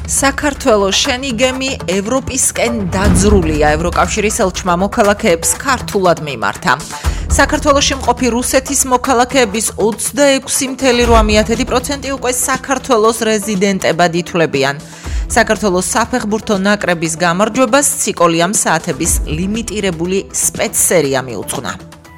საქართველოს შენი გემი ევროპისკენ დაძრულია. ევროკავშირის ელჩმა მოქალაქეებს ქართულად მიმართა. საქართველოში მყოფი რუსეთის მოქალაქეების 26.8% უკვე საქართველოს რეზიდენტებად ითვლებიან. საქართველოს საფეხბურთო ნაკრების გამარჯვებას ციკოლიამ საათების ლიმიტირებული სპეცსერია მიუძღვნა.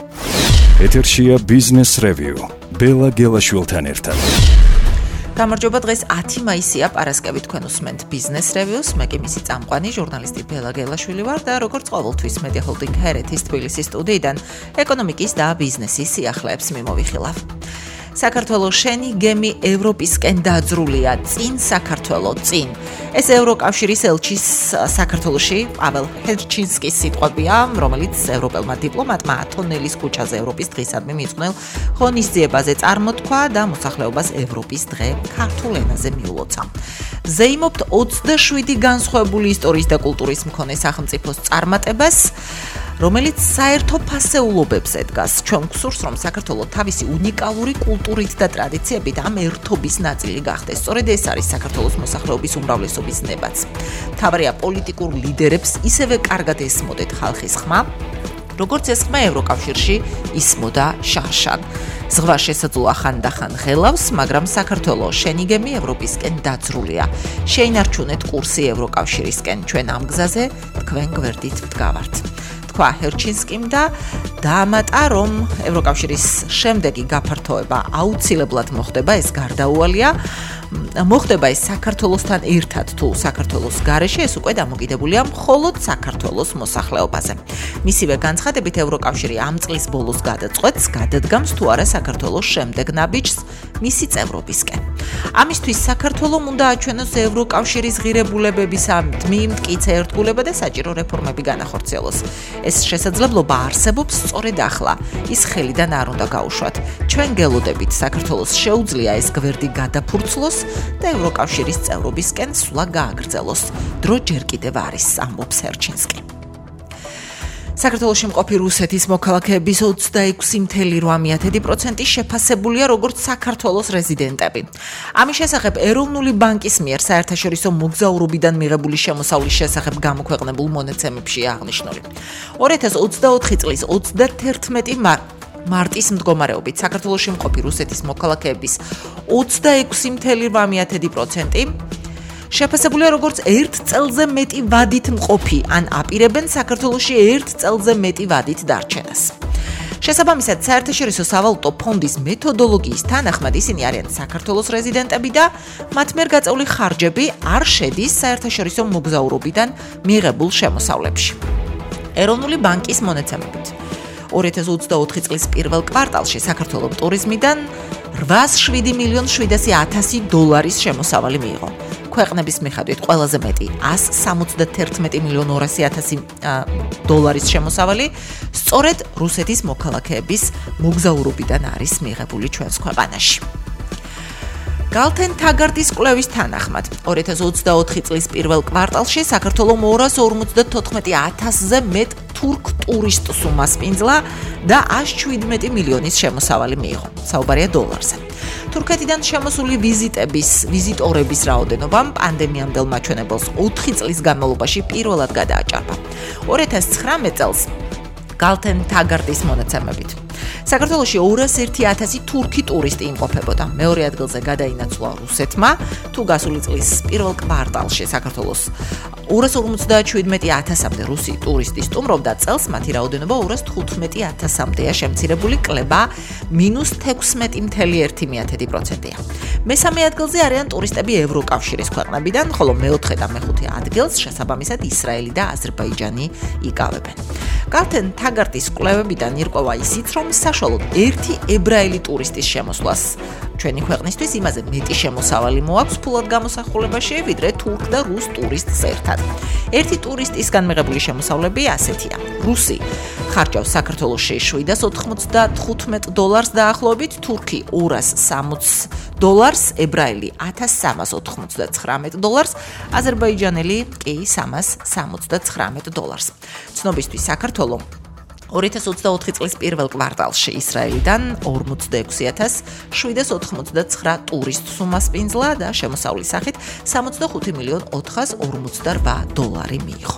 ეთერშია ბიზნეს რევიუ. ბელა გელაშვილთან ერთად. გამარჯობა, დღეს 10 მაისია, პარასკევი თქვენ უსმენთ ბიზნეს რევიუს. მე კი მისი წამყვანი ჟურნალისტი ბელა გელაშვილი ვარ და როგორც ყოველთვის მედია ჰოლდინგ ჰერეთის თბილისის სტუდიიდან ეკონომიკის და ბიზნესის სიახლეებს მიმოვიხილავ. საქართველოს შენი გემი ევროპისკენ დაძრულია. წინ საქართველო, წინ. ეს ევროკავშირის ელჩის საქართველოში პაվել ჰერჩინსკის სიტყვებია, რომელიც ევროპელმა დიპლომატმა ათონელის ქუჩაზე ევროპის დღისადმი მიძღვნილ ღონისძიებაზე წარმოთქვა და მოსახლეობას ევროპის დღე ქართულ ენაზე მიულოცა. ზეიმობთ 27 განსხვავებული ისტორიის და კულტურის მქონე სახელმწიფოს წარმატებას, რომელიც საერთო ფასეულობებზე დგას. ჩვენ გვსურს, რომ საქართველო თავისი უნიკალური კულტურით და ტრადიციებით ამ ერთობის ნაწილი გახდეს. სწორედ ეს არის საქართველოს მოსახლეობის უმრავლესობის ნებაც. მთავარია პოლიტიკურ ლიდერებს ისევე კარგად ესმოდეთ ხალხის ხმა, როგორც ეს ხმა ევროკავშირში ისმოდა შარშან. ზღვა შესაძლოა ხანდახან ღელავს, მაგრამ საქართველო შენი გემი ევროპისკენ დაძრულია. შეინარჩუნეთ კურსი ევროკავშირისკენ. ჩვენ ამ გზაზე თქვენ გვერდით ვდგავართ. თქვა ჰერჩინსკიმ და დაამატა, რომ ევროკავშირის შემდეგი გაფართოება აუცილებლად მოხდება, ეს გარდაუვალია. მოხდება ეს საქართველოსთან ერთად თუ საქართველოს გარეშე, ეს უკვე დამოკიდებულია მხოლოდ საქართველოს მოსახლეობაზე. მისივე განცხადებით ევროკავშირი ამ წლის ბოლოს გადაწყვეტს, გადადგამს თუ არა საქართველოს შემდეგ ნაბიჯს მისი წევრობისკენ. ამისთვის საქართველომ უნდა აჩვენოს ევროკავშირის ღირებულებების მტკიცე ერთგულება და საჭირო რეფორმები განახორციელოს. ეს შესაძლებლობა არსებობს სწორედ ახლა. ის ხელიდან არ უნდა გაუშვათ. ჩვენ გელოდებით საქართველოს შეუძლია ეს გვერდი გადაფურცლოს და ევროკავშირის წევრობისკენ სვლა გააგრძელოს. დრო ჯერ კიდევ არის, ამბობს ჰერჩინსკი. საქართველოში მყოფი რუსეთის მოქალაქეების 26.8% შეფასებულია როგორც საქართველოს რეზიდენტები. ამის შესახებ ეროვნული ბანკის მიერ საერთაშორისო მოგზაურობიდან მიღებული შემოსავლის შესახებ გამოქვეყნებულ მონაცემებში აღნიშნული. 2024 წლის 31 მარტის მდგომარეობით საქართველოში მყოფი რუსეთის მოქალაქეების 26.8% შეფასებულია როგორც 1 წელზე მეტი ვადით მყოფი, ან აპირებენ საქართველოში 1 წელზე მეტი ვადით დარჩენას. შესაბამისად, საერთაშორისო სავალუტო ფონდის მეთოდოლოგიის თანახმად ისინი არიან საქართველოს რეზიდენტები და მათ მიერ გაწეული ხარჯები არ შედის საერთაშორისო მოგზაურობიდან მიღებულ შემოსავლებში. ეროვნული ბანკის მონაცემებით 2024 წლის პირველ კვარტალში საქართველოს ტურიზმიდან 807.700.000 დოლარის შემოსავალი მიიღო. ქვეყნების მიხედვით ყველაზე მეტი 171.200.000 დოლარის შემოსავალი სწორედ რუსეთის მოქალაქეების მოგზაურობიდან არის მიღებული ჩვენს ქვეყანაში. გალთენ თაგარტის კვლევის თანახმად 2024 წლის პირველ კვარტალში საქართველოს 254.000-ზე მეტ თურქ ტურისტს უმასპინძლა და 117 მილიონის შემოსავალი მიიღო. საუბარია დოლარზე. თურქეთიდან შემოსული ვიზიტორების რაოდენობამ პანდემიამდელ მაჩვენებელს 4 წლის განმავლობაში პირველად გადააჭარბა. 2019 წელს გალთენ თაგარტის მონაცემებით საქართველოში 201.000 თურქი ტურისტი იმყოფებოდა. მეორე ადგილზე გადაინაცვლა რუსეთმა, თუ გასული წლის პირველ კვარტალში საქართველოს 257.000-მდე რუსი ტურისტი სტუმრობდა წელს, მათი რაოდენობა 215.000-მდეა შემცირებული, კლება -16.1%-ია. მესამე ადგილზე არიან ტურისტები ევროკავშირის ქვეყნებიდან, ხოლო მეოთხე და მეხუთე ადგილს შესაბამისად ისრაელი და აზერბაიჯანი იკავებენ. გალთენ თაგარტის კვლევებიდან ირკვევა ისიც, რომ საშუალოდ ერთი ებრაელი ტურისტის შემოსვლას ჩვენი ქვეყნისთვის იმაზე მეტი შემოსავალი მოაქვს ფულად გამოსახულებაში, ვიდრე თურქ და რუს ტურისტს ერთად. ერთი ტურისტისგან მიღებული შემოსავლები ასეთია. რუსი ხარჯავს საქართველოში $795 დაახლოებით, თურქი $260, ებრაელი $1399, აზერბაიჯანელი კი $379. ცნობისთვის საქართველო 2024 წლის პირველ კვარტალში ისრაელიდან 46789 ტურისტს უმასპინძლა და შემოსავლის სახით 65,448,000 მიიღო.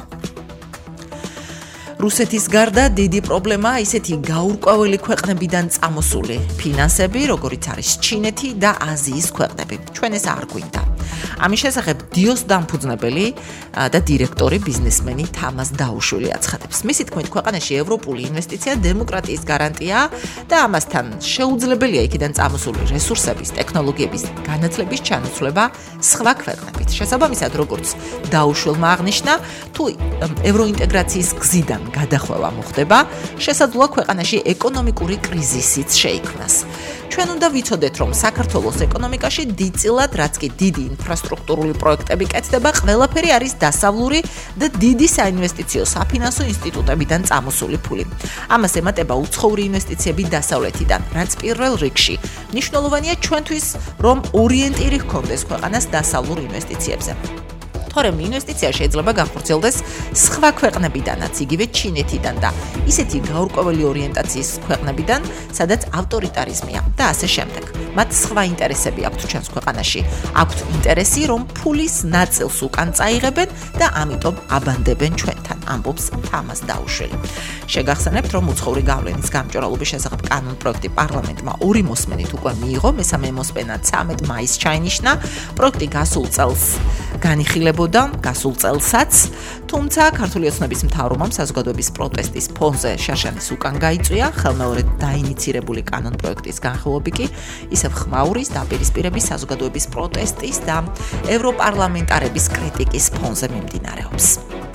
რუსეთის გარდა დიდი პრობლემაა ისეთი გაურკვეველი ქვეყნებიდან წამოსული ფინანსები, როგორიც არის ჩინეთი და აზიის ქვეყნები. ჩვენ ეს არ გვინდა. ამის შესახებ დიოს დამფუძნებელი და დირექტორი ბიზნესმენი თამას დაუშვილი აცხადებს. მისი თქმით, ქვეყანაში ევროპული ინვესტიცია დემოკრატიის გარანტიაა და ამასთან შეუძლებელია იქიდან წამოსული რესურსების, ტექნოლოგიების განათლების ჩანაცვლება სხვა ქვეყნებით. შესაბამისად, როგორც დაუშვილმა აღნიშნა, თუ ევროინტეგრაციის გზიდან გადახვევა მოხდება, შესაძლოა ქვეყანაში ეკონომიკური კრიზისიც შეიქმნას. ჩვენ უნდა ვიცოდეთ, რომ საქართველოს ეკონომიკაში დიდწილად, რაც კი დიდი ინფრასტრუქტურული პროექტები კეთდება, ყველაფერი არის დასავლური და დიდი საინვესტიციო საფინანსო ინსტიტუტებიდან წამოსული ფული. ამას ემატება უცხოური ინვესტიციები დასავლეთიდან, რაც პირველ რიგში მნიშვნელოვანია ჩვენთვის, რომ ორიენტირი ჰქონდეს ქვეყანას დასავლურ ინვესტიციებზე. თორემ ინვესტიცია შეიძლება განხორციელდეს სხვა ქვეყნებიდანაც, იგივე ჩინეთიდან და ისეთი გაურკვეველი ორიენტაციის ქვეყნებიდან, სადაც ავტორიტარიზმია და ასე შემდეგ. მათ სხვა ინტერესები აქვთ ჩვენს ქვეყანაში. აქვთ ინტერესი, რომ ფულის ნაწილს უკან წაიღებენ და ამიტომ აბანდებენ ჩვენთან, ამბობს თამას დაუშვილი. შეგახსენებთ, რომ უცხოური გავლენის გამჭვირვალობის შესახებ კანონ პროექტი პარლამენტმა 2 მოსმენით უკვე მიიღო, მესამე მოსმენა 13 მაისს ჩაინიშნა. პროექტი გასულ წელს განიხილებოდა, გასულ წელსაც, თუმცა ქართული ოცნების მთავრობამ საზოგადოების პროტესტის ფონზე შარშანის უკან გაიწვია, ხელმეორედ დაინიცირებული კანონ პროექტის განხილვები კი ისევ ხმაურის დაპირისპირების საზოგადოების პროტესტის და ევროპარლამენტარების კრიტიკის ფონზე მიმდინარეობს.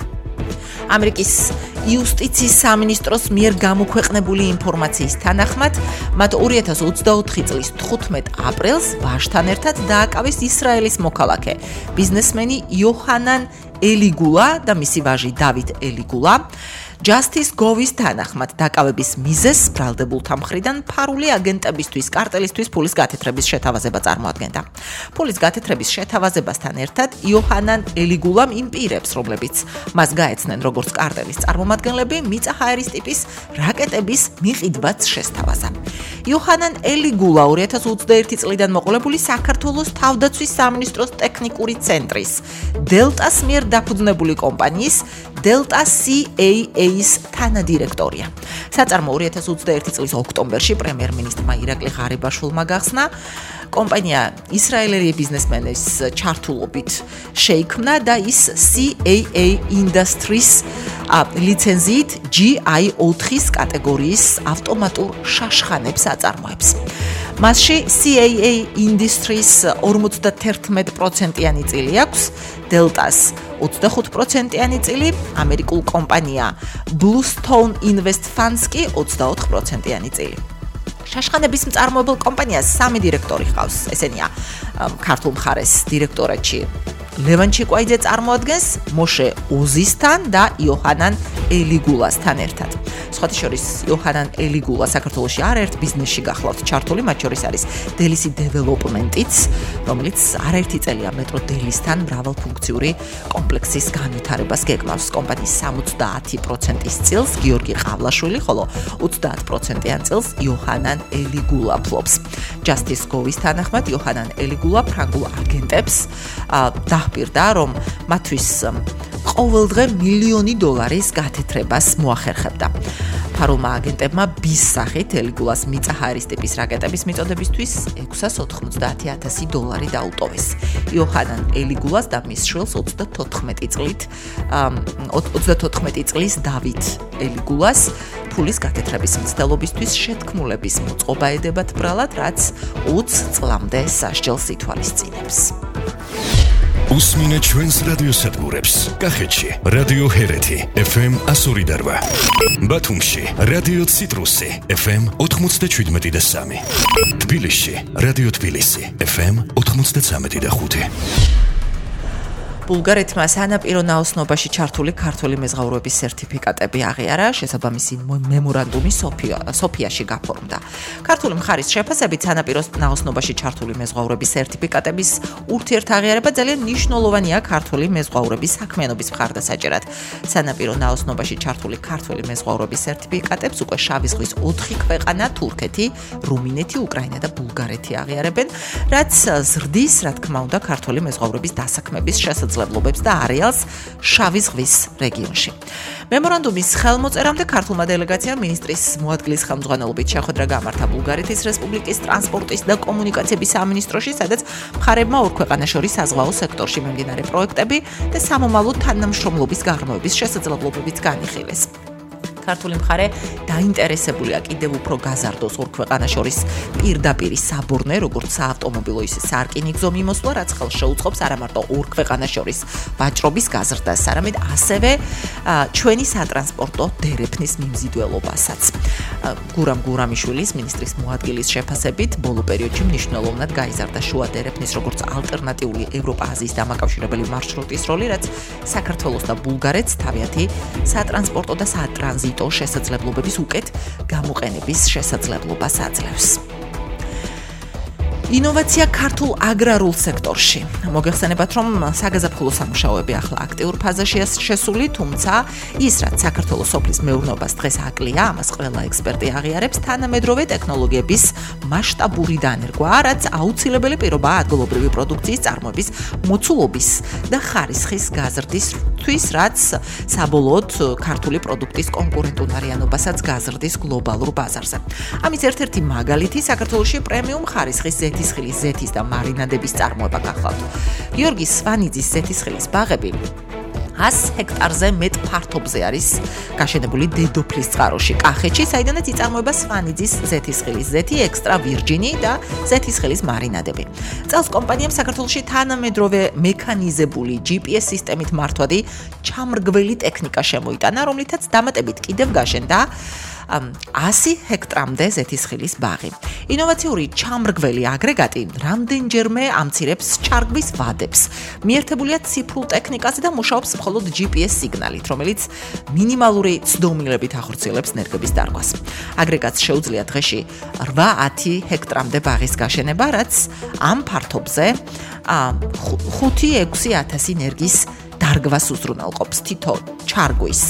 ამერიკის იუსტიციის სამინისტროს მიერ გამოქვეყნებული ინფორმაციის თანახმად, მათ 2024 წლის 15 აპრილს ვაჟთან ერთად დააკავეს ისრაელის მოქალაქე, ბიზნესმენი იოჰანან ელიგულა და მისი ვაჟი დავით ელიგულა. Justice Govis თანახმად დაკავების მიზეზს ბრალდებულთა მხრიდან ფარული აგენტებისთვის, კარტელისთვის ფულის გათეთრების შეთავაზება წარმოადგენდა. ფულის გათეთრების შეთავაზებასთან ერთად იოჰანან ელიგულამ იმ პირებს, რომლებიც მას გაეცნენ როგორც კარტელის წარმომადგენლები, მიწა ჰაერის ტიპის რაკეტების მიყიდვაც შესთავაზა. იოჰანან ელიგულა 2021 წლიდან მოყოლებული საქართველოს თავდაცვის სამინისტროს ტექნიკური ცენტრის დელტას მიერ დაფუძნებული კომპანიის Delta CAA-ის თანადირექტორია. საწარმო 2021 წლის ოქტომბერში პრემიერ-მინისტრმა ირაკლი ღარიბაშვილმა გახსნა. კომპანია ისრაელელი ბიზნესმენის ჩართულობით შეიქმნა და ის CAA Industries ლიცენზიით GI4-ის კატეგორიის ავტომატურ შაშხანებს აწარმოებს. მასში CAA Industries 51%-იანი წილი აქვს, Delta-ს 25%-იანი წილი, ამერიკულ კომპანია Bluestone Invest Funds კი 24%-იანი წილი. შაშხანების მწარმოებელ კომპანიას 3 დირექტორი ჰყავს. ესენია ქართულ მხარეს დირექტორატში ლევან ჩიკვაიძე წარმოადგენს, მოშე ოზისთან და იოჰანან ელიგულასთან ერთად. სხვათა შორის იოჰანან ელიგულა საქართველოში არაერთ ბიზნესში გახლავთ ჩართული, მათ შორის არის დელისი დეველოპმენტიც, რომელიც არაერთი წელია მეტრო დელისთან მრავალფუნქციური კომპლექსის განვითარებას გეგმავს. კომპანიის 70%-ის წილს გიორგი ყავლაშვილი, ხოლო 30%-იან წილს იოჰანან ელიგულა ფლობს. Justice Govis თანახმად იოჰანან ელიგულა ფრანგულ აგენტებს დაჰპირდა, რომ მათთვის ყოველდღე $1,000,000 გათეთრებას მოახერხებდა. ფარულმა აგენტებმა ბის სახით ელიგულას მიწა ჰაერის ტიპის რაკეტების მიწოდებისთვის $690,000 დაუტოვეს. იოჰანან ელიგულას და მის შვილს 34 წლის დავით ელიგულას ფულის გათეთრების მცდელობისთვის შეთქმულების მოწყობა ედებათ ბრალად, რაც 20 წლამდე სასჯელს ითვალისწინებს. უსმინეთ ჩვენს რადიოსადგურებს. კახეთში რადიო ჰერეთი FM 102.8, ბათუმში რადიო ციტრუსი FM 97.3, თბილისში რადიო თბილისი FM 93.5. ბულგარეთმა სანაპირო ნაოსნობაში ჩართული ქართული მეზღვაურების სერტიფიკატები აღიარა, შესაბამისი მემორანდუმი სოფიაში გაფორმდა. ქართული მხარის შეფასებით სანაპირო ნაოსნობაში ჩართული მეზღვაურების სერტიფიკატების ურთიერთაღიარება ძალიან მნიშვნელოვანია ქართული მეზღვაურების საქმიანობის მხარდასაჭერად. სანაპირო ნაოსნობაში ჩართული ქართული მეზღვაურების სერტიფიკატებს უკვე შავი ზღვის 4 ქვეყანა თურქეთი, რუმინეთი, უკრაინა და ბულგარეთი აღიარებენ, რაც ზრდის, რა თქმა უნდა, ქართული მეზღვაურების დასაქმების შესაძლებლობებს და არეალს შავი ზღვის რეგიონში. მემორანდუმის ხელმოწერამდე ქართულმა დელეგაციამ მინისტრის მოადგილის ხელმძღვანელობით შეხვედრა გამართა ბულგარეთის რესპუბლიკის ტრანსპორტის და კომუნიკაციების სამინისტროში, სადაც მხარეებმა ორ ქვეყანას შორის საზღვაო სექტორში მიმდინარე პროექტები და სამომავლო თანამშრომლობის გაღრმავების შესაძლებლობებიც განიხილეს. ქართული მხარე დაინტერესებულია კიდევ უფრო გაზარდოს ორ ქვეყანას შორის პირდაპირ საბორნე, როგორც საავტომობილო, ისე სარკინიგზო მიმოსვლა, რაც ხელს შეუწყობს არა მარტო ორ ქვეყანას შორის ვაჭრობის გაზრდას, არამედ ასევე ჩვენი სატრანსპორტო დერეფნის მიმზიდველობასაც. გურამ გურამიშვილის მინისტრის მოადგილის შეფასებით, ბოლო პერიოდში მნიშვნელოვნად გაიზარდა შუა დერეფნის როგორც ალტერნატიული ევროპა-აზიის დამაკავშირებელი მარშრუტის როლი, რაც საქართველოს და ბულგარეთს თავიანთი სატრანსპორტო და სატრანზიტო შესაძლებლობების უკეთ გამოყენების შესაძლებლობას აძლევს. ინოვაცია ქართულ აგრარულ სექტორში. მოგეხსენებათ, რომ საგაზაფხულო სამუშაოები ახლა აქტიურ ფაზაშია შესული, თუმცა ის, რაც საქართველოს სოფლის მეურნეობას დღეს აკლია, ამას ყველა ექსპერტი აღიარებს, თანამედროვე ტექნოლოგიების მასშტაბური დანერგვა, რაც აუცილებელი პირობაა ადგილობრივი პროდუქციის წარმოების მოცულობის და ხარისხის გაზრდისთვის, რაც საბოლოოდ ქართული პროდუქტის კონკურენტუნარიანობასაც გაზრდის გლობალურ ბაზარზე. ამის ერთ-ერთი მაგალითი საქართველოში პრემიუმ ხარისხის ზეთისხილის ზეთის და მარინადების წარმოება გახლავთ. გიორგი სვანიძის ზეთისხილის ბაღები 100 ჰექტარზე მეტ ფართობზე არის გაშენებული დედოფლის წყაროში, კახეთში, საიდანაც იწარმოება სვანიძის ზეთისხილის ზეთი, ექსტრა ვირჯინი და ზეთისხილის მარინადები. წელს კომპანიამ საქართველოში თანამედროვე მექანიზებული GPS სისტემით მართვადი ჩამრგველი ტექნიკა შემოიტანა, რომლითაც დამატებით კიდევ გაშენდა 100 ჰექტრამდე ზეთისხილის ბაღი. ინოვაციური ჩამრგველი აგრეგატი რამდენჯერმე ამცირებს ჩარგვის ვადებს. მიერთებულია ციფრულ ტექნიკაზე და მუშაობს მხოლოდ GPS სიგნალით, რომელიც მინიმალური ცდომილებით ახორციელებს ნერგების დარგვას. აგრეგატს შეუძლია დღეში 8-10 ჰექტრამდე ბაღის გაშენება, რაც ამ ფართობზე 5-6 ენერგიის დარგვას უზრუნველყოფს. თითო ჩარგვის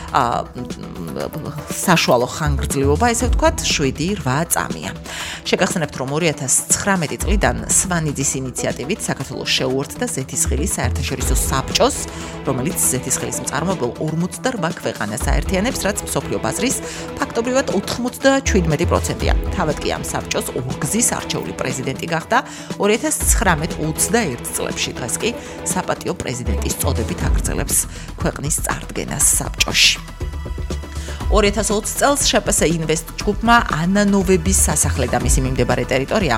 საშუალო ხანგრძლივობა, ესე ვთქვათ, 7-8 წამია. შეგახსენებთ, რომ 2019 წლიდან სვანიძის ინიციატივით საქართველოს შეუერთდა ზეთისხილის საერთაშორისო საბჭოს, რომელიც ზეთისხილის მწარმოებელ 48 ქვეყანას აერთიანებს, რაც მსოფლიო ბაზრის ფაქტობრივად 97%-ია. თავად კი ამ საბჭოს ორგზის არჩეული პრეზიდენტი გახდა 2019-21 წლებში. დღეს კი საპატიო პრეზიდენტის წოდებით აგრძელებს ქვეყნის წარდგენას საბჭოში. 2020 წელს შპს ინვესტ ჯგუფმა ანანოვების სასახლე და მისი მიმდებარე ტერიტორია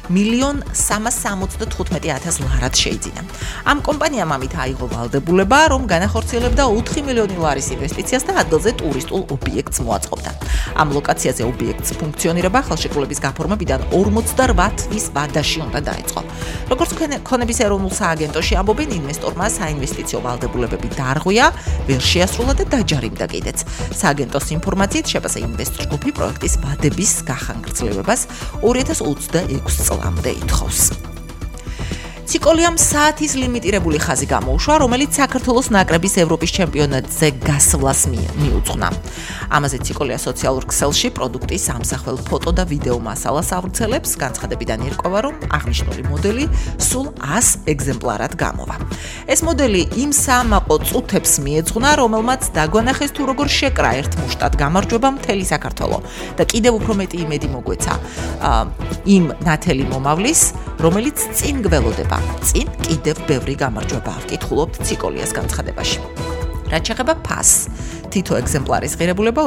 1,375,000 ლარად შეიძინა. ამ კომპანიამ ამით აიღო ვალდებულება, რომ განახორციელებდა 4 მილიონი ლარის ინვესტიციას და ადგილზე ტურისტულ ობიექტს მოაწყობდა. ამ ლოკაციაზე ობიექტს ფუნქციონირება ხელშეკრულების გაფორმებიდან 48 თვის ვადაში უნდა დაეწყო. როგორც ქონების ეროვნულ სააგენტოში ამბობენ, ინვესტორმა საინვესტიციო ვალდებულებები დაარღვია, ვერ შეასრულა და დაჯარიმდა კიდეც. სააგენტოს ინფორმაციით შპს ინვესტ ჯგუფი პროექტის ვადების გახანგრძლივებას 2026 წლამდე ითხოვს. ციკოლიამ საათის ლიმიტირებული ხაზი გამოუშვა, რომელიც საქართველოს ნაკრების ევროპის ჩემპიონატზე გასვლას მიუძღვნა. ამაზე ციკოლია სოციალურ ქსელში პროდუქტის ამსახველ ფოტო და ვიდეო მასალას ავრცელებს, განცხადებიდან ირკვევა, რომ აღნიშნული მოდელი სულ 100 ეგზემპლარად გამოვა. ეს მოდელი იმ საამაყო წუთებს მიეძღვნა, რომელმაც დაგვანახეს თუ როგორ შეკრა ერთ მუშტად გამარჯვება მთელი საქართველო და კიდევ უფრო მეტი იმედი მოგვეცა იმ ნათელი მომავლის, რომელიც წინ გველოდება. წინ კიდევ ბევრი გამარჯვება ვკითხულობთ ციკოლიას განცხადებაში. რაც შეეხება ფასს, თითო ეგზემპლარის ღირებულება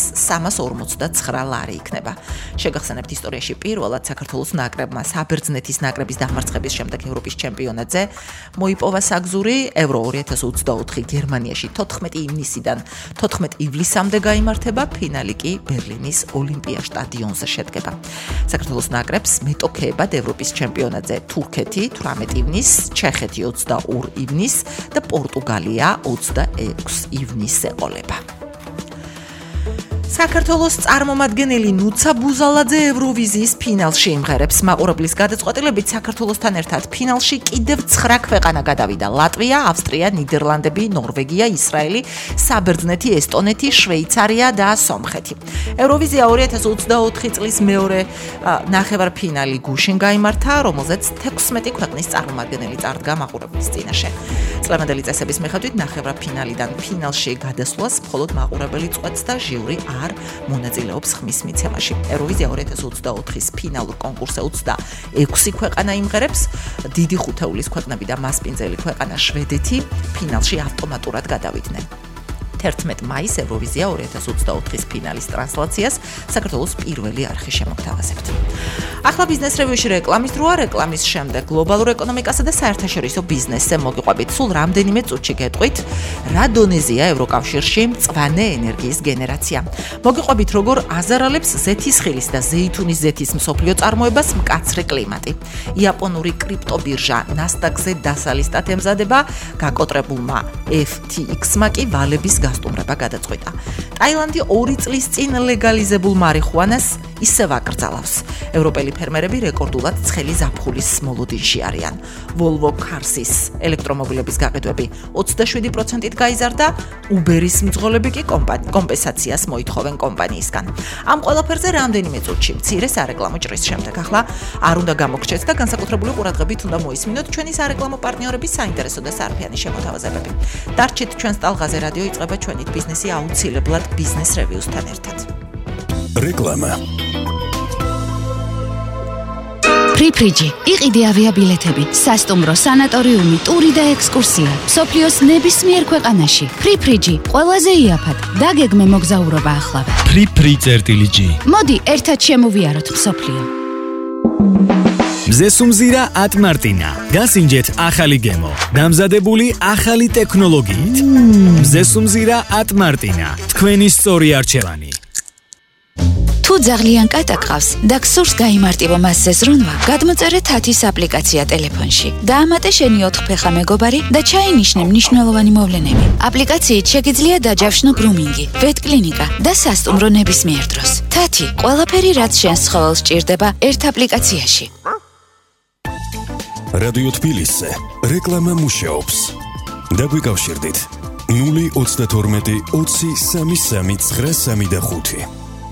2349 ლარი იქნება. შეგახსენებთ ისტორიაში პირველად საქართველოს ნაკრებმა საბერძნეთის ნაკრების დამარცხების შემდეგ ევროპის ჩემპიონატზე მოიპოვა საგზური Euro 2024 გერმანიაში 14 ივნისიდან 14 ივლისამდე გაიმართება, ფინალი კი ბერლინის ოლიმპია სტადიონზე შედგება. საქართველოს ნაკრებს მეტოქეებად ევროპის ჩემპიონატზე თურქეთი 18 ივნისს, ჩეხეთი 22 ივნისს და პორტუგალია 26 ივნისს ეყოლება. საქართველოს წარმომადგენელი ნუცა ბუზალაძე ევროვიზიის ფინალში იმღერებს. მაყურებლის გადაწყვეტილებით საქართველოსთან ერთად ფინალში კიდევ 9 ქვეყანა გადავიდა: ლატვია, ავსტრია, ნიდერლანდები, ნორვეგია, ისრაელი, საბერძნეთი, ესტონეთი, შვეიცარია და სომხეთი. ევროვიზია 2024 წლის მეორე ნახევარფინალი გუშინ გაიმართა, რომელზეც 16 ქვეყნის წარმომადგენელი წარდგა მაყურებლის წინაშე. წლევანდელი წესების მიხედვით ნახევარფინალიდან ფინალში გადასვლას მხოლოდ მაყურებელი წყვეტს და ჟიური არ მონაწილეობს ხმის მიცემაში. ევროვიზია 2024-ის ფინალურ კონკურსზე 26 ქვეყანა იმღერებს. დიდი ხუთეულის ქვეყნები და მასპინძელი ქვეყანა შვედეთი ფინალში ავტომატურად გადავიდნენ. 11 მაისს ევროვიზია 2024-ის ფინალის ტრანსლაციას საქართველოს პირველი არხი შემოგთავაზებთ. ახლა ბიზნეს რევიუში რეკლამის დროა. რეკლამის შემდეგ გლობალურ ეკონომიკასა და საერთაშორისო ბიზნესზე მოგიყვებით. სულ რამდენიმე წუთში გეტყვით, რა დონეზეა ევროკავშირში მწვანე ენერგიის გენერაცია. მოგიყვებით, როგორ აზარალებს ზეთისხილის და ზეითუნის ზეთის მსოფლიო წარმოებას მკაცრი კლიმატი. იაპონური კრიპტობირჟა Nasdaq-ზე დასალისტად ემზადება, გაკოტრებულმა FTX-მა კი ვალების გასტუმრება გადაწყვიტა. ტაილანდი 2 წლის წინ ლეგალიზებულ მარიხუანას ისევ აკრძალავს. ევროპელი ფერმერები რეკორდულად ცხელი ზაფხულის მოლოდინში არიან. Volvo Cars-ის ელექტრომობილების გაყიდვები 27%-ით გაიზარდა, Uber-ის მძღოლები კი კომპენსაციას მოითხოვენ კომპანიისგან. ამ ყველაფერზე რამდენიმე წუთში მცირე სარეკლამო ჭრის შემდეგ. ახლა არ უნდა გამოგრჩეთ და განსაკუთრებული ყურადღებით უნდა მოისმინოთ ჩვენი სარეკლამო პარტნიორების საინტერესო და სარფიანი შემოთავაზებები. დარჩით ჩვენს ტალღაზე, რადიო იწყება ჩვენით ბიზნესი აუცილებლად ბიზნეს რევიუსთან ერთად. რეკლამა. ფრიფრიჯი, იყიდე ავიაბილეთები, სასტუმრო, სანატორიუმი, ტური და ექსკურსია. მსოფლიოს ნებისმიერ ქვეყანაში. ფრიფრიჯი, ყველაზე იაფად. დაგეგმე მოგზაურობა ახლავე. free.g. მოდი, ერთად შემოვიაროთ მსოფლიო. მზესუმზირა ატმარტინა. გასინჯეთ ახალი გემო. დამზადებული ახალი ტექნოლოგიით. მზესუმზირა ატმარტინა. თქვენი სწორი არჩევანი. თუ ძაღლიან კატა ყავს და გსურს გაიმარტივო მასზე ზრუნვა, გადმოწერე თათის აპლიკაცია ტელეფონში. დაამატე შენი 4 ფეხა მეგობარი და ჩაინიშნე მნიშვნელოვანი მოვლენები. აპლიკაციით შეგიძლია დაჯავშნო გრუმინგი, ვეტკლინიკა და სასტუმრო ნებისმიერ დროს. თათი, ყველაფერი რაც შენს ცხოველს სჭირდება ერთ აპლიკაციაში. რადიო თბილისზე რეკლამა მუშაობს. დაგვიკავშირდით 032 20 33 935.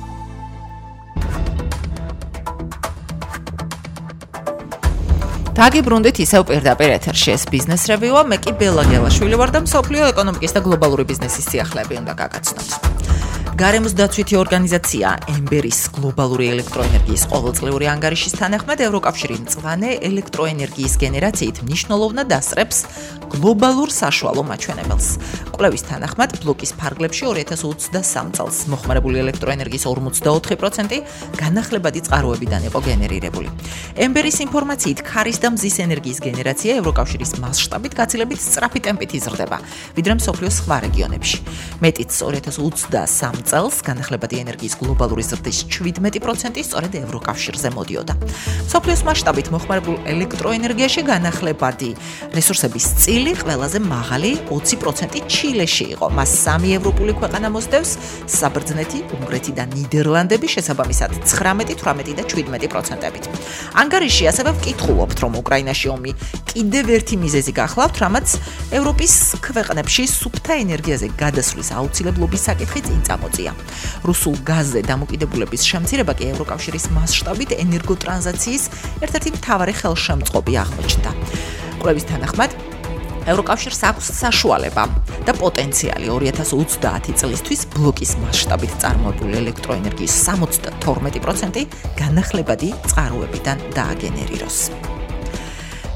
დაგიბრუნდით ისევ პირდაპირ ეთერში. ეს ბიზნეს რევიუა, მე კი ბელა გელაშვილი ვარ და მსოფლიო ეკონომიკის და გლობალური ბიზნესის სიახლეები უნდა გაგაცნოთ. გარემოს დაცვითი ორგანიზაცია ემბერის გლობალური ელექტროენერგიის ყოველწლიური ანგარიშის თანახმად ევროკავშირი მწვანე ელექტროენერგიის გენერაციით მნიშვნელოვნად ასწრებს გლობალურ საშუალო მაჩვენებელს. კვლევის თანახმად ბლოკის ფარგლებში 2023 წელს მოხმარებული ელექტროენერგიის 54% განახლებადი წყაროებიდან იყო გენერირებული. ემბერის ინფორმაციით ქარის და მზის ენერგიის გენერაცია ევროკავშირის მასშტაბით გაცილებით სწრაფი ტემპით იზრდება, ვიდრე მსოფლიოს სხვა რეგიონებში. მეტიც 2023 წელს განახლებადი ენერგიის გლობალური ზრდის 17% სწორედ ევროკავშირზე მოდიოდა. მსოფლიოს მასშტაბით მოხმარებულ ელექტროენერგიაში განახლებადი რესურსების წილი ყველაზე მაღალი 20% ჩილეში იყო. მას 3 ევროპული ქვეყანა მოსდევს: საბერძნეთი, უნგრეთი და ნიდერლანდები, შესაბამისად 19, 18 და 17%-ით. ანგარიში ასევე ვკითხულობთ, რომ უკრაინაში ომი კიდევ ერთი მიზეზი გახლავთ, რამაც ევროპის ქვეყნებში სუფთა ენერგიაზე გადასვლის აუცილებლობის საკითხი წინ წამოწია. რუსულ გაზზე დამოკიდებულების შემცირება კი ევროკავშირის მასშტაბით ენერგოტრანზიციის ერთ-ერთი მთავარი ხელშემწყობი აღმოჩნდა. კვლევის თანახმად ევროკავშირს აქვს საშუალება და პოტენციალი 2030 წლისთვის ბლოკის მასშტაბით წარმოებული ელექტროენერგიის 72% განახლებადი წყაროებიდან დააგენერიროს.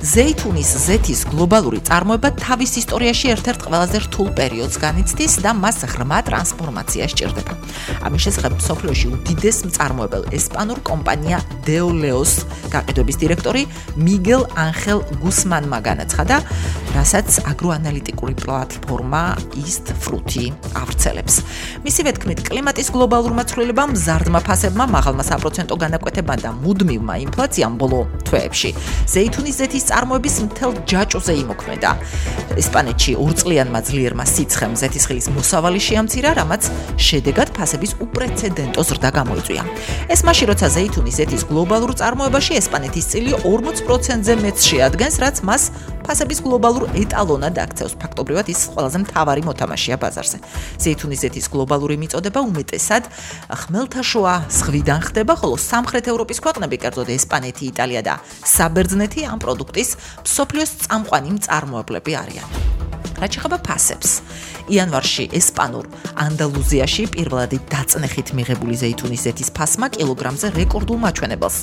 ზეითუნის ზეთის გლობალური წარმოება თავის ისტორიაში ერთ-ერთ ყველაზე რთულ პერიოდს განიცდის და მას ღრმა ტრანსფორმაცია სჭირდება. ამის შესახებ მსოფლიოში უდიდეს მწარმოებელ ესპანურ კომპანია დეოლეოს გაყიდვების დირექტორი მიგელ ანხელ გუსმანმა განაცხადა, რასაც აგროანალიტიკური პლატფორმა East Fruity ავრცელებს. მისივე თქმით, კლიმატის გლობალურმა ცვლილებამ, მზარდმა ფასებმა, მაღალმა საპროცენტო განაკვეთებმა და მუდმივმა ინფლაციამ ბოლო თვეებში ზეითუნის ზეთის წარმოების მთელ ჯაჭვზე იმოქმედა. ესპანეთში ორწლიანმა ძლიერმა სიცხემ ზეთისხილის მოსავალი შეამცირა, რამაც შედეგად ფასების უპრეცედენტო ზრდა გამოიწვია. ეს მაშინ, როცა ზეითუნის ზეთის გლობალურ წარმოებაში ესპანეთის წილი 40%-ზე მეტს შეადგენს, რაც მას ფასების გლობალურ ეტალონად აქცევს. ფაქტობრივად ის ყველაზე მთავარი მოთამაშეა ბაზარზე. ზეითუნის ზეთის გლობალური მიწოდება უმეტესად ხმელთაშუა ზღვიდან ხდება, ხოლო სამხრეთ ევროპის ქვეყნები, კერძოდ ესპანეთი, იტალია და საბერძნეთი ამ პროდუქტის მსოფლიოს წამყვანი მწარმოებლები არიან. რაც შეეხება ფასებს. იანვარში ესპანურ ანდალუზიაში პირველად დაწნეხით მიღებული ზეითუნის ზეთის ფასმა კილოგრამზე რეკორდულ მაჩვენებელს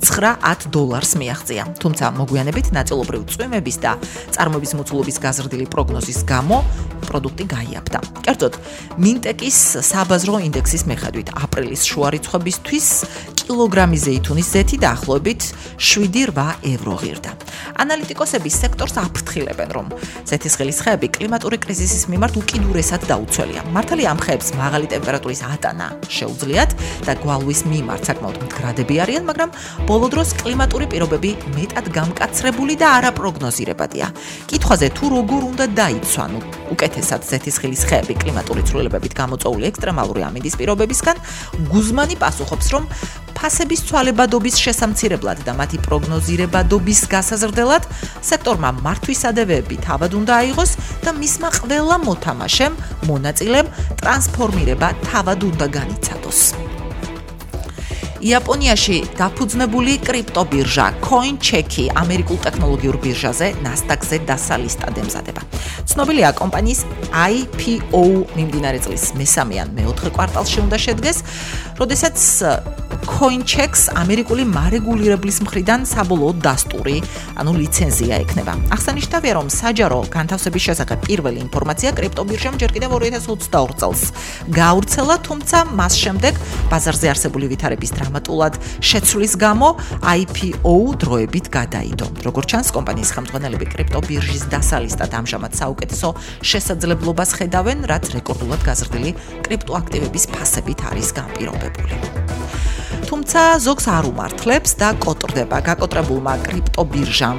$9 მიაღწია. თუმცა მოგვიანებით ნაწილობრივ წვიმების და წარმოების მოცულობის გაზრდილი პროგნოზის გამო პროდუქტი გაიაფდა. კერძოდ, მინტეკის საბაზრო ინდექსის მიხედვით აპრილის შუა რიცხვებისთვის კილოგრამი ზეითუნის ზეთი დაახლოებით €7-8 ღირდა. ანალიტიკოსები სექტორს აფრთხილებენ, რომ ზეთისხილის ხეები კლიმატური კრიზისის მიმართ უკიდურესად დაუცველია. მართალია ამ ხეებს მაღალი ტემპერატურის ატანა შეუძლიათ და გვალვის მიმართ საკმაოდ მდგრადები არიან, მაგრამ ბოლო დროს კლიმატური პირობები მეტად გამკაცრებული და არაპროგნოზირებადია. კითხვაზე თუ როგორ უნდა დაიცვან უკეთესად ზეთისხილის ხეები კლიმატური ცვლილებებით გამოწვეული ექსტრემალური ამინდის პირობებისგან, გუზმანი პასუხობს, რომ ფასების ცვალებადობის შესამცირებლად და მათი პროგნოზირებადობის გასაზრდელად სექტორმა მართვისადევები თავად უნდა აიღოს და მისმა ყველა მოთამაშემ, მონაწილემ ტრანსფორმირება თავად უნდა განიცადოს. იაპონიაში დაფუძნებული კრიპტობირჟა CoinCheck ამერიკულ ტექნოლოგიურ ბირჟაზე NASDAQ-ზე დასალისტად ემზადება. ცნობილია, კომპანიის IPO მიმდინარე წლის მესამე ან მეოთხე კვარტალში უნდა შედგეს, როდესაც CoinCheck-ს ამერიკული მარეგულირებლის მხრიდან საბოლოო დასტური, ანუ ლიცენზია ექნება. აღსანიშნავია, რომ საჯარო განთავსების შესახებ პირველი ინფორმაცია კრიპტობირჟამ ჯერ კიდევ 2022 წელს გაავრცელა, თუმცა მას შემდეგ ბაზარზე არსებული ვითარების დრამატულად შეცვლის გამო IPO დროებით გადაიდო. როგორც ჩანს, კომპანიის ხელმძღვანელები კრიპტობირჟის დასალისტად ამჟამად საუკეთესო შესაძლებლობას ხედავენ, რაც რეკორდულად გაზრდილი კრიპტოაქტივების ფასებით არის განპირობებული. თუმცა ზოგს არ უმართლებს და კოტრდება. გაკოტრებულმა კრიპტობირჟამ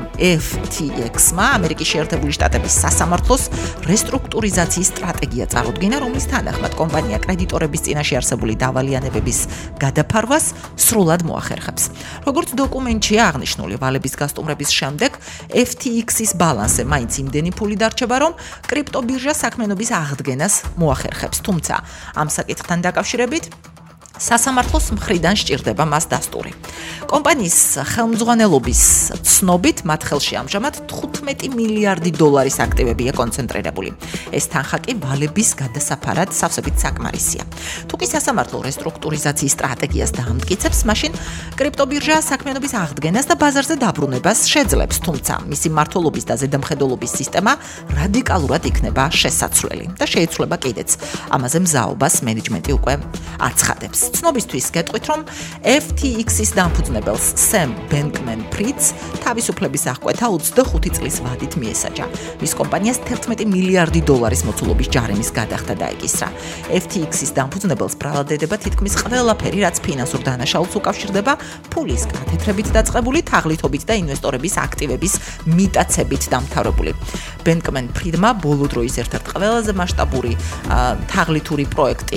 FTX-მა ამერიკის შეერთებული შტატების სასამართლოს რესტრუქტურიზაციის სტრატეგია წარუდგინა, რომლის თანახმად კომპანია კრედიტორების წინაშე არსებული დავალიანებების გადაფარვას სრულად მოახერხებს. როგორც დოკუმენტშია აღნიშნული, ვალების გასტუმრების შემდეგ FTX-ის ბალანსზე მაინც იმდენი ფული დარჩება, რომ კრიპტობირჟა საქმიანობის აღდგენას მოახერხებს. თუმცა ამ საკითხთან დაკავშირებით სასამართლოს მხრიდან სჭირდება მას დასტური. კომპანიის ხელმძღვანელობის ცნობით, მათ ხელში ამჟამად $15 მილიარდი აქტივებია კონცენტრირებული. ეს თანხა კი ვალების გადასაფარად სავსებით საკმარისია. თუ კი სასამართლო რესტრუქტურიზაციის სტრატეგიას დაამტკიცებს, მაშინ კრიპტობირჟა საქმიანობის აღდგენას და ბაზარზე დაბრუნებას შეძლებს, თუმცა მისი მმართველობის და ზედამხედველობის სისტემა რადიკალურად იქნება შესაცვლელი და შეიცვლება კიდეც. ამაზე მზაობას მენეჯმენტი უკვე აცხადებს. ცნობისთვის გეტყვით, რომ FTX-ის დამფუძნებელს Sam Bankman-Friedს თავისუფლების აღკვეთა 25 წლის ვადით მიესაჯა. მის კომპანიას $11 მილიარდი მოცულობის ჯარიმის გადახდა დაეკისრა. FTX-ის დამფუძნებელს ბრალადედება თითქმის ყველაფერი, რაც ფინანსურ დანაშაულს უკავშირდება, ფულის კათედრებით დაწყებული, თაღლითობით და ინვესტორების აქტივების მიტაცებით დამთავრებული. Bankman-Friedმა ბოლო დროის ერთ-ერთი ყველაზე მასშტაბური თაღლითური პროექტი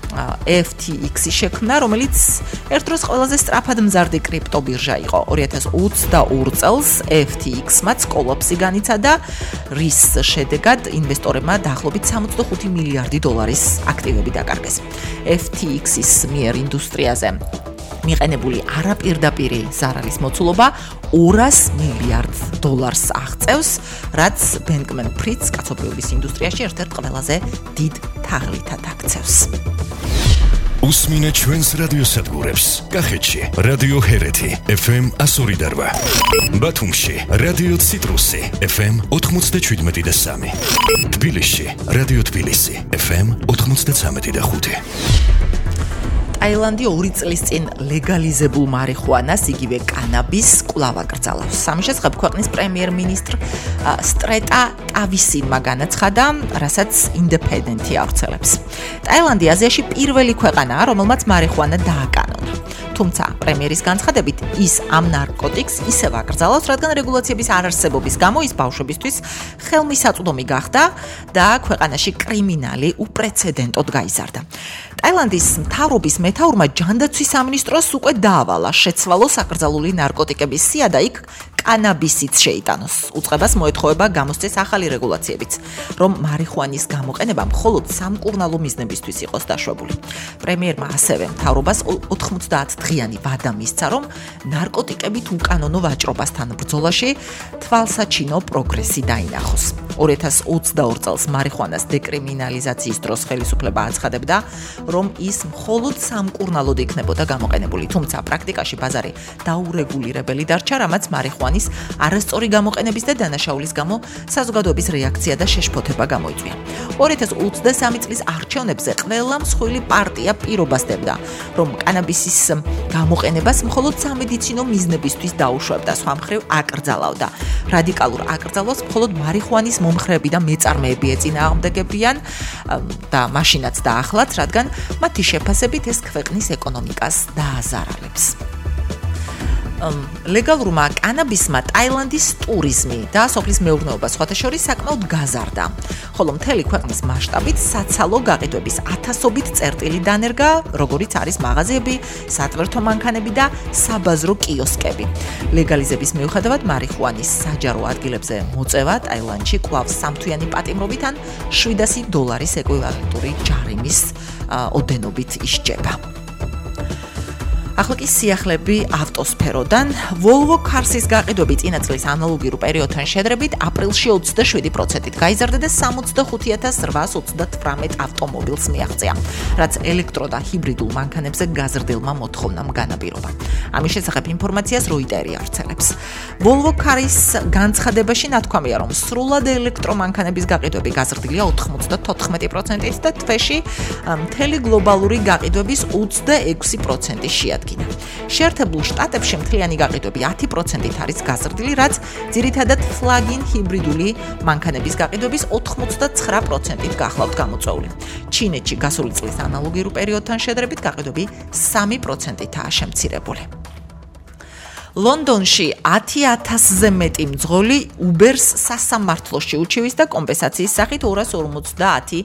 FTX-ი შექმნა, რომელიც ერთ დროს ყველაზე სწრაფად მზარდი კრიპტობირჟა იყო. 2022 წელს FTX-მაც კოლაფსი განიცადა, რის შედეგად ინვესტორებმა დაახლოებით $65 მილიარდი აქტივები დაკარგეს. FTX-ის მიერ ინდუსტრიაზე მიყენებული არაპირდაპირი ზარალის მოცულობა $200 მილიარდ აღწევს, რაც Bankman-Fried's კაცობრიობის ინდუსტრიაში ერთ-ერთ ყველაზე დიდ თაღლითად აქცევს. უსმინე ჩვენს რადიოსადგურებს. კახეთში რადიო ჰერეთი FM 102.8. ბათუმში რადიო ციტრუსი FM 97.3. თბილისში რადიო თბილისი FM 93.5. ტაილანდი 2 წლის წინ ლეგალიზებულ მარიხუანას, იგივე კანაბის კვლავ აკრძალავს. ამის შესახებ ქვეყნის პრემიერ-მინისტრ სტრეტა ტავისინმა განაცხადა, რასაც ინდეპენდენტი ავრცელებს. ტაილანდი აზიაში პირველი ქვეყანაა, რომელმაც მარიხუანა დააკანონა. თუმცა პრემიერის განცხადებით ის ამ ნარკოტიკს ისევ აკრძალავს, რადგან რეგულაციების არარსებობის გამო ის ბავშვებისთვის ხელმისაწვდომი გახდა და ქვეყანაში კრიმინალი უპრეცედენტოდ გაიზარდა. ტაილანდის მთავრობის მეთაურმა ჯანდაცვის სამინისტროს უკვე დაავალა შეცვალოს აკრძალული ნარკოტიკების სია და იქ კანაბისიც შეიტანოს. უწყებას მოეთხოვება გამოსცეს ახალი რეგულაციებიც, რომ მარიხუანის გამოყენება მხოლოდ სამკურნალო მიზნებისთვის იყოს დაშვებული. პრემიერმა ასევე მთავრობას 90 დღიანი ვადა მისცა, რომ ნარკოტიკებით უკანონო ვაჭრობასთან ბრძოლაში თვალსაჩინო პროგრესი დაინახოს. 2022 წელს მარიხუანას დეკრიმინალიზაციის დროს ხელისუფლება აცხადებდა, რომ ის მხოლოდ სამკურნალოდ იქნებოდა გამოყენებული, თუმცა პრაქტიკაში ბაზარი დაურეგულირებელი დარჩა, რამაც მარიხუანის არასწორი გამოყენების და დანაშაულის გამო საზოგადოების რეაქცია და შეშფოთება გამოიწვია. 2023 წლის არჩევნებზე ყველა მსხვილი პარტია პირობას დებდა, რომ კანაბისის გამოყენებას მხოლოდ სამედიცინო მიზნებისთვის დაუშვებდა, სხვა მხრივ აკრძალავდა. რადიკალურ აკრძალვას მხოლოდ მარიხუანის მომხრეები და მეწარმეები ეწინააღმდეგებიან და მაშინაც დაახლაც, რადგან მათი შეფასებით ეს ქვეყნის ეკონომიკას დააზარალებს. ლეგალურმა კანაბისმა ტაილანდის ტურიზმი და სოფლის მეურნეობა სხვათა შორის საკმაოდ გაზარდა, ხოლო მთელი ქვეყნის მასშტაბით საცალო გაყიდვების ათასობით წერტილი დანერგა, როგორიც არის მაღაზიები, სატვირთო მანქანები და საბაზრო კიოსკები. ლეგალიზების მიუხედავად მარიხუანის საჯარო ადგილებზე მოწევა ტაილანდში კვლავ სამთვიანი პატიმრობით ან $700 ეკვივალენტური ჯარიმის ოდენობით ისჯება. ახლა კი სიახლეები ავტოსფეროდან. Volvo Cars-ის გაყიდვები წინა წლის ანალოგიურ პერიოდთან შედარებით აპრილში 27%-ით გაიზარდა და 65,838 ავტომობილს მიაღწია, რაც ელექტრო და ჰიბრიდულ მანქანებზე გაზრდილმა მოთხოვნამ განაპირობა. ამის შესახებ ინფორმაციას Reuters ავრცელებს. Volvo Cars-ის განცხადებაში ნათქვამია, რომ სრულად ელექტრომანქანების გაყიდვები გაზრდილია 94%-ით და თვეში მთელი გლობალური გაყიდვების 26% შეადგინა. შეერთებულ შტატებში მთლიანი გაყიდვები 10%-ით არის გაზრდილი, რაც ძირითადად ფლაგინ ჰიბრიდული მანქანების გაყიდვების 89%-ით გახლავთ გამოწვეული. ჩინეთში გასული წლის ანალოგიურ პერიოდთან შედარებით გაყიდვები 3%-ითაა შემცირებული. ლონდონში 10,000-ზე მეტი მძღოლი Uber-ს სასამართლოში უჩივის და კომპენსაციის სახით 250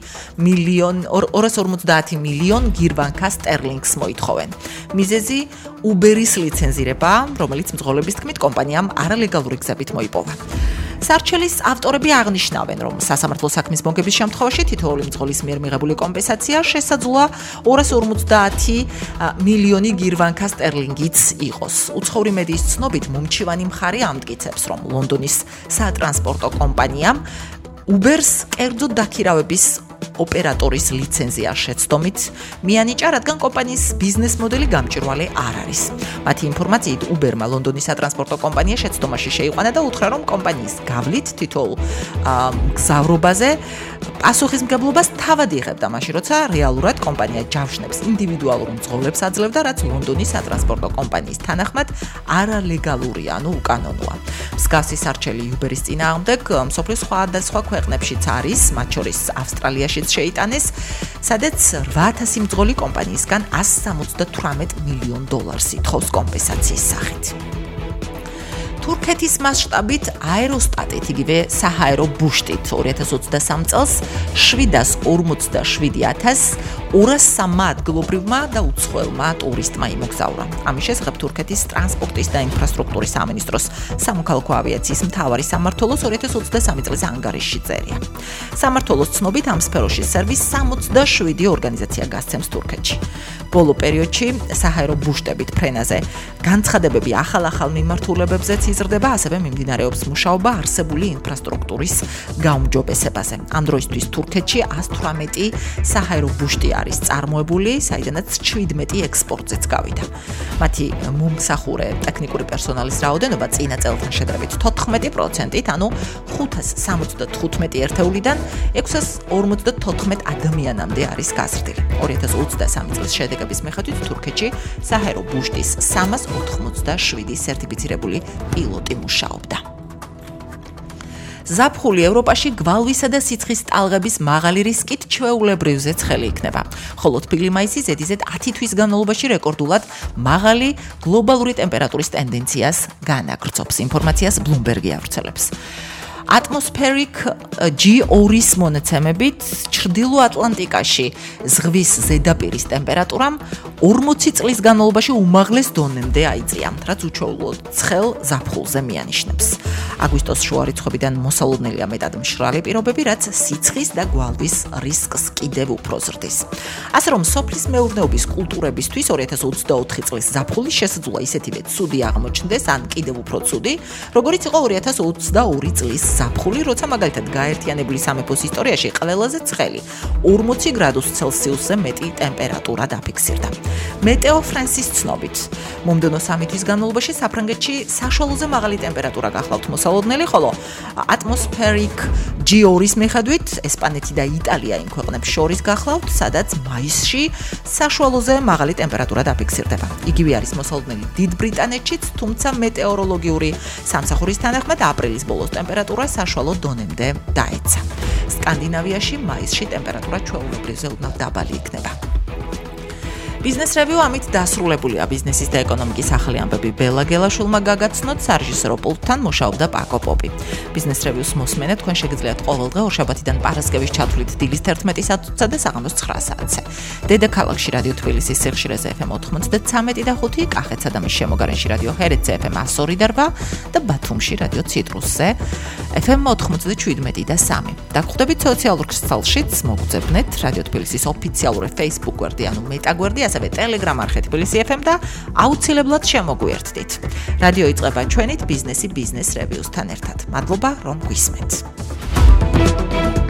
მილიონ გირვანქა სტერლინგს მოითხოვენ. მიზეზი Uber-ის ლიცენზირება, რომელიც მძღოლების თქმით კომპანიამ არალეგალური გზებით მოიპოვა. სარჩელის ავტორები აღნიშნავენ, რომ სასამართლო საქმის მოგების შემთხვევაში თითოეული მძღოლის მიერ მიღებული კომპენსაცია შესაძლოა 250 მილიონი გირვანქა სტერლინგიც იყოს. უცხოური მედიის ცნობით მომჩივანი მხარე ამტკიცებს, რომ ლონდონის სატრანსპორტო კომპანიამ Uber-ს კერძო დაქირავების ოპერატორის ლიცენზია შეცდომით მიანიჭა, რადგან კომპანიის ბიზნეს მოდელი გამჭვირვალე არ არის. მათი ინფორმაციით Uber-მა ლონდონის სატრანსპორტო კომპანია შეცდომაში შეიყვანა და უთხრა, რომ კომპანიის გავლით თითოეულ გზავრობაზე პასუხისმგებლობას თავად იღებდა, მაშინ როცა რეალურად კომპანია ჯავშნებს ინდივიდუალურ მძღოლებს აძლევდა, რაც ლონდონის სატრანსპორტო კომპანიის თანახმად არალეგალურია, ანუ უკანონოა. მსგავსი სარჩელი Uber-ის წინააღმდეგ მსოფლიოს სხვადასხვა ქვეყნებშიც არის, მათ შორის ავსტრალიაში შეიტანეს, სადაც 8,000 მძღოლი კომპანიისგან $178 მილიონ ითხოვს კომპენსაციის სახით. თურქეთის მასშტაბით აეროსტატით, იგივე საჰაერო ბუშტით 2023 წელს 747,203 ადგილობრივმა და უცხოელმა ტურისტმა იმოგზაურა. ამის შესახებ თურქეთის ტრანსპორტის და ინფრასტრუქტურის სამინისტროს სამოქალაქო ავიაციის მთავარი სამმართველოს 2023 წლის ანგარიშში წერია. სამმართველოს ცნობით ამ სფეროში სერვის 67 ორგანიზაცია გასცემს თურქეთში. ბოლო პერიოდში საჰაერო ბუშტებით ფრენაზე განცხადებები ახალ მიმართულებებზეც იზრდება, ასევე მიმდინარეობს მუშაობა არსებული ინფრასტრუქტურის გაუმჯობესებაზე. ამ დროისთვის თურქეთში 118 საჰაერო ბუშტი არის წარმოებული, საიდანაც 17 ექსპორტზეც გავიდა. მათი მომსახურე ტექნიკური პერსონალის რაოდენობა წინა წელთან შედარებით 14%-ით, ანუ 575 ერთეულიდან 654 ადამიანამდე არის გაზრდილი. 2023 წლის შედეგების მიხედვით თურქეთში საჰაერო ბუშტის 387 სერტიფიცირებული პილოტი მუშაობდა. ზაფხული ევროპაში გვალვისა და სიცხის ტალღების მაღალი რისკით ჩვეულებრივზე ცხელი იქნება. ხოლო თბილი მაისი ზედიზედ 10 თვის განმავლობაში რეკორდულად მაღალი გლობალური ტემპერატურის ტენდენციას განაგრძობს. ინფორმაციას Bloomberg-ი ავრცელებს. Atmospheric G2-ის მონაცემებით ჩრდილო ატლანტიკაში ზღვის ზედაპირის ტემპერატურამ 40 წლის განმავლობაში უმაღლეს დონემდე აიწია, რაც უჩვეულოდ ცხელ ზაფხულზე მიანიშნებს. აგვისტოს შუა რიცხვებიდან მოსალოდნელია მეტად მშრალი პირობები, რაც სიცხის და გვალვის რისკს კიდევ უფრო ზრდის. ასე რომ სოფლის მეურნეობის კულტურებისთვის 2024 წლის ზაფხული შესაძლოა ისეთივე ცუდი აღმოჩნდეს, ან კიდევ უფრო ცუდი, როგორიც იყო 2022 წლის ზაფხული, როცა მაგალითად გაერთიანებული სამეფოს ისტორიაში ყველაზე ცხელი 40 გრადუს ცელსიუსზე მეტი ტემპერატურა დაფიქსირდა. მეტეო ფრენსის ცნობით, მომდევნო 3 თვის განმავლობაში საფრანგეთში საშუალოზე მაღალი ტემპერატურა გახლავთ მოსალოდნელი, ხოლო Atmospheric G2-ის მიხედვით ესპანეთი და იტალია იმ ქვეყნებს შორის გახლავთ, სადაც მაისში საშუალოზე მაღალი ტემპერატურა დაფიქსირდება. იგივე არის მოსალოდნელი დიდ ბრიტანეთშიც, თუმცა მეტეოროლოგიური სამსახურის თანახმად აპრილის ბოლოს ტემპერატურა საშუალო დონემდე დაეცა. სკანდინავიაში მაისში ტემპერატურა ჩვეულებრივზე უდნავ დაბალი იქნება. Business Review ამით დასრულებულია. ბიზნესის და ეკონომიკის ახალი ამბები ბელა გელაშვილმა გაგაცნოთ, სარეჟისორო პულტთან მუშაობდა პაკო პოპი. Business Review-ს მოსმენად თქვენ შეგიძლიათ ყოველდღე ორშაბათიდან პარასკევის ჩათვლით დილის 11 საათზე და საღამოს 9 საათზე. დედაქალაქში რადიო თბილისის სიხშირეზე FM 93 და 5, კახეთსა და მის შემოგარენში რადიო ჰერეთზე FM 102 და ბათუმში რადიო ციტრუსზე FM 97 და 3. დაგხვდებით სოციალურ ქსელშიც, მოგძებნეთ რადიო თბილისის ოფიციალური Facebook გვერდი, ანუ მეტა გვერდი, ასევე Telegram არხი თბილისი FM და აუცილებლად შემოგვიერთდით. რადიო იწყება ჩვენით ბიზნესი Business Review-სთან ერთად. მადლობა, რომ გვისმენთ.